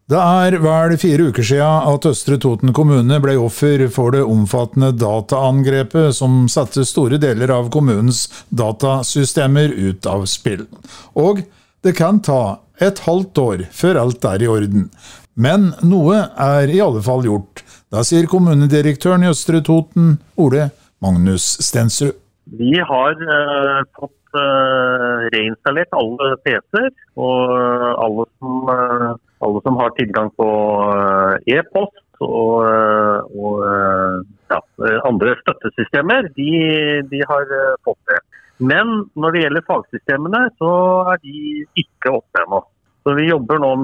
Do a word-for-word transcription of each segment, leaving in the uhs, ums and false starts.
Det er vel fire uker siden at Østre Toten kommune ble offer for det omfattende dataangrepet som satte store deler av kommunens datasystemer ut av spill. Og det kan ta et halvt år før alt er i orden. Men noe er i alle fall gjort. Da sier kommunedirektøren i Østre Toten, Ole Magnus Stensrud. Vi har uh, fått uh, reinstallert alle P C-er, og alle som, uh, alle som har tilgang på uh, e-post og, uh, og uh, ja, andre støttesystemer, de, de har uh, fått det. Men når det gjelder fagsystemene, så er de ikke oppe ennå. Så vi jobber nå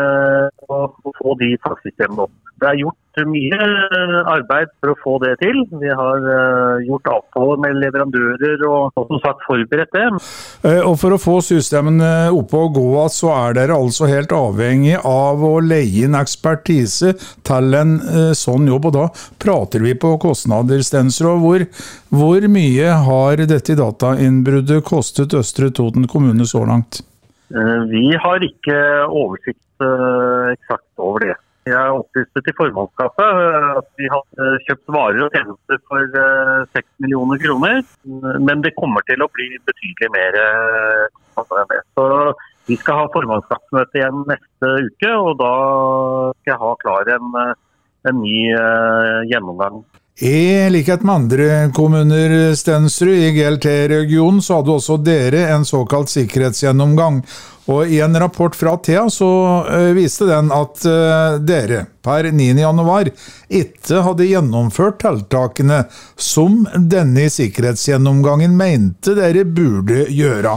med å få de fagsystemene opp. Det er gjort mye arbeid for å få det til. Vi har gjort avtaler med leverandører og, og som sagt forberedt det. Og for å få systemene oppe og gå, så er dere altså helt avhengig av å leie inn ekspertise til en sånn jobb. Og da prater vi på kostnader, Stensrud. Hvor, hvor mye har dette datainnbruddet kostet Østre Toten kommune så langt? Vi har ikke oversikt uh, eksakt over det. Jeg opplyste til formannskapet at vi har kjøpt varer og tjenester for uh, seks millioner kroner, men det kommer til å bli betydelig mer uh, enn det. Så vi skal ha formannskapsmøte igjen neste uke, og da skal jeg ha klar en, en ny uh, gjennomgang. I likhet med andre kommuner, Stensrud, i G L T-regionen, så hadde også dere en såkalt sikkerhetsgjennomgang. Og i en rapport fra T E A så uh, viste den at uh, dere per niende januar ikke hadde gjennomført tiltakene som denne sikkerhetsgjennomgangen mente dere burde gjøre.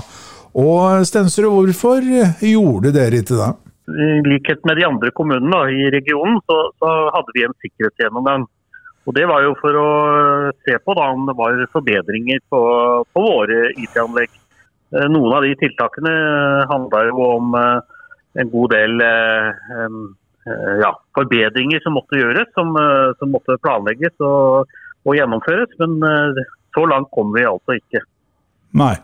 Og Stensrud, hvorfor gjorde dere ikke det? I likhet med de andre kommunene da, i regionen, så, så hadde vi en sikkerhetsgjennomgang. Og det var jo for å se på da, om det var forbedringer på, på våre I T-anlegg. Noen av de tiltakene handler jo om en god del ja, forbedringer som måtte gjøres, som, som måtte planlegges og, og gjennomføres, men så langt kom vi altså ikke. Nei.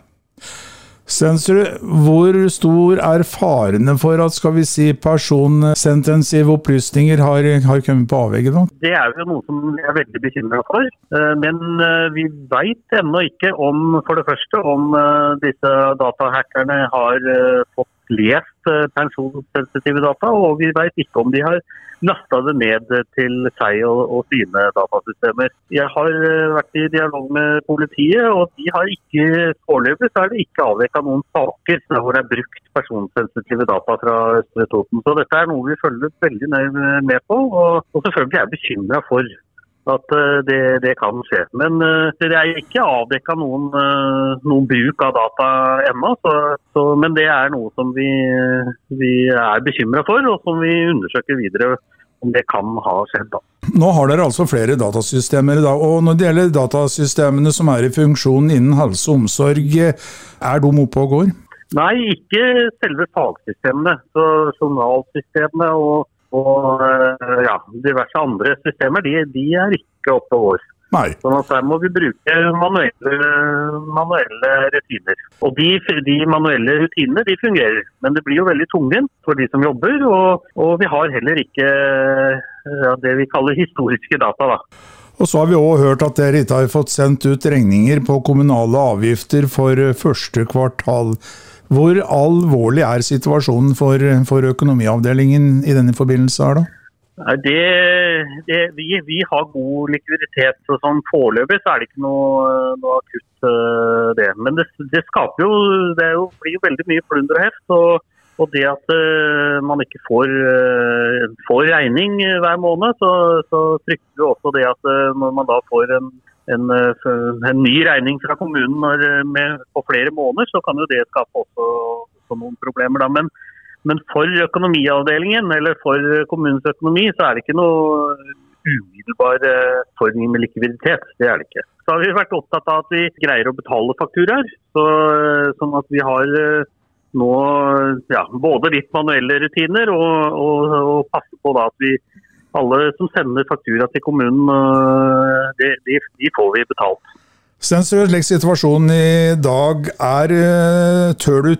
Stensrud, hvor stor er farene for at, skal vi si, personsentensive opplysninger har, har kommet på avvegget da? Det er jo noe som jeg er veldig bekymret for, men vi vet ennå ikke om, for det første, om disse datahackerne har fått lest personsensitive data, og vi vet ikke om de har lastet det ned til seg og, og sine datasystemer. Jeg har vært i dialog med politiet, og de har ikke foreløpig, så er det ikke avdekket noen saker hvor det er brukt personsensitive data fra Østre Toten. Så dette er noe vi følger veldig nøye med på, og, og selvfølgelig er jeg bekymret for at det, det kan skje. Men det er ikke avdekket noen, noen bruk av data ennå, så, så, men det er noe som vi, vi er bekymret for, og som vi undersøker videre om det kan ha skjedd da. Nå har dere altså flere datasystemer da, og når det gjelder datasystemene som er i funksjon innen helse og omsorg, er de oppe og går? Nei, ikke selve fagsystemene, så journalsystemene og Og ja, diverse andre systemer, de, de er ikke oppe på vår. Nei. Sånn at der må vi bruke manuelle, manuelle rutiner. Og de, de manuelle rutinene, de fungerer. Men det blir jo veldig tungvint for de som jobber, og, og vi har heller ikke ja, det vi kaller historiske data da. Og så har vi også hørt at dere ikke har fått sendt ut regninger på kommunale avgifter for første kvartal. Hvor alvorlig er situasjonen for, for økonomiavdelingen i denne forbindelse her da? Det, det, vi, vi har god likviditet, så sånn foreløpig så er det ikke noe, noe akutt uh, det. Men det, det skaper jo, det er jo, blir jo veldig mye plunder og heft, og, og det at uh, man ikke får, uh, får regning hver måned, så, så frykter vi også det at uh, når man da får en En, en ny regning fra kommunen når, med, på flere måneder, så kan jo det skape også, også noen problemer. Da. Men, men for økonomiavdelingen, eller for kommunens økonomi, så er det ikke noe umiddelbar forning med likviditet. Det er det ikke. Så har vi vært opptatt av at vi greier å betale fakturaer, så, sånn at vi har nå ja, både litt manuelle rutiner og, og, og passe på da, at vi alle som sender faktura til kommunen, de, de, de får vi betalt. Stensrud, slik situasjonen i dag er, tør du tippe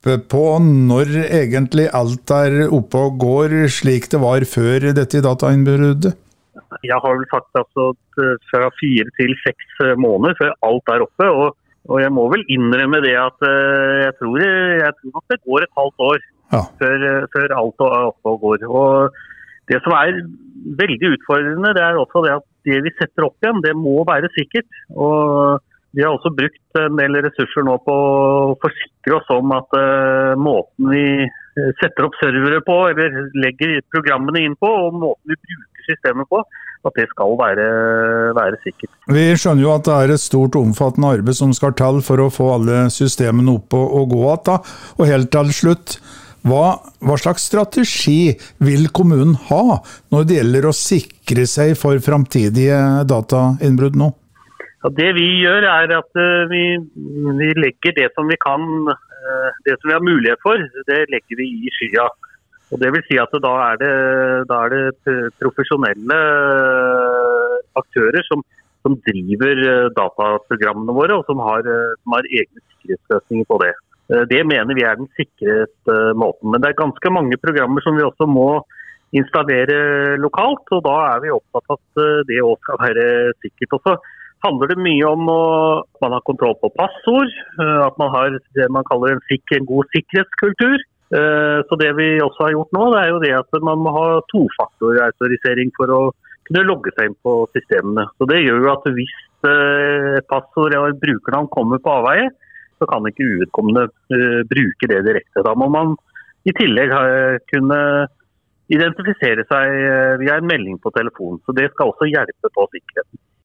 oppe på når egentlig alt er oppe og går slik det var før dette datainnbruddet? Jeg har vel sagt altså fra fire til seks måneder før alt er oppe, og, og jeg må vel innrømme det at jeg tror, jeg tror at det går et halvt år ja. før, før alt er oppe og går. Og det som er veldig utfordrende, det er også det at det vi setter opp igjen, det må være sikkert. Og vi har også brukt en del ressurser nå på å forsikre oss om at uh, måten vi setter opp servere på, eller legger programmene inn på, og måten vi bruker systemet på, at det skal være, være sikkert. Vi skjønner jo at det er et stort omfattende arbeid som skal til for å få alle systemene opp og, og gå at da. Og helt til slutt, hva, hva slags strategi vil kommunen ha når det gjelder å sikre seg for fremtidige datainnbrudd nå? Ja, det vi gjør er at uh, vi, vi legger det som vi kan, uh, det som vi har mulighet for, det legger vi i skya. Og det vil si at da er det, da er det profesjonelle aktører som, som driver dataprogrammene våre, og som har, som har egne sikkerhetsløsninger på det. Det mener vi er den sikreste måten. Men det er ganske mange programmer som vi også må installere lokalt, og da er vi opptatt av at det også skal være sikkert. Og så handler det mye om at man har kontroll på passord, at man har det man kaller en, sikker, en god sikkerhetskultur. Så det vi også har gjort nå, det er jo det at man må ha tofaktorautorisering for å kunne logge seg inn på systemene. Så det gjør jo at hvis et passord eller brukernavn kommer på avveie, så kan ikke uvedkommende uh, bruke det direkte. Da må man i tillegg uh, kunne identifisere seg uh, via en melding på telefon, så det skal også hjelpe på sikkerheten.